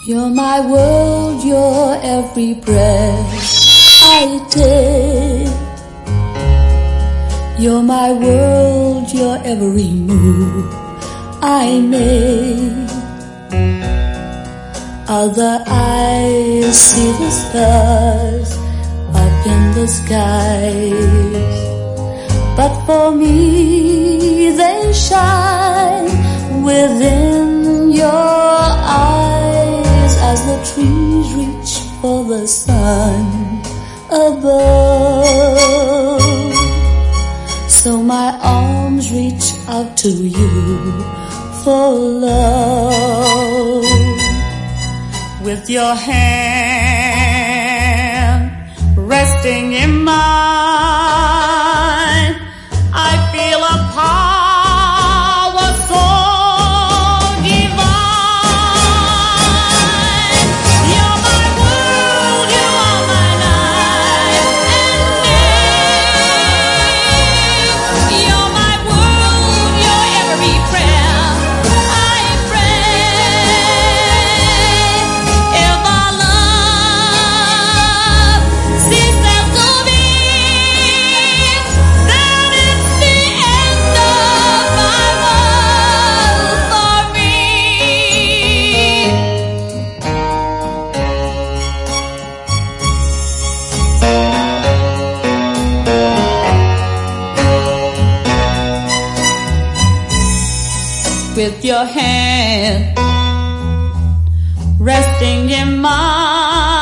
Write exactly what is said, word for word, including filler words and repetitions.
You're my world, you're every breath I take. You're my world, you're every move I make. Other eyes see the stars up in the skies, but for me they shine within your eyes as the trees reach for the sun above. So my arms reach out to you for love. With your hand resting in mine, I feel a power so divine. You're my world, you are my night and day. You're my world, you're every prayer I pray. If our love ceases to be, then it's the end of my world for me. With your hand resting in mine,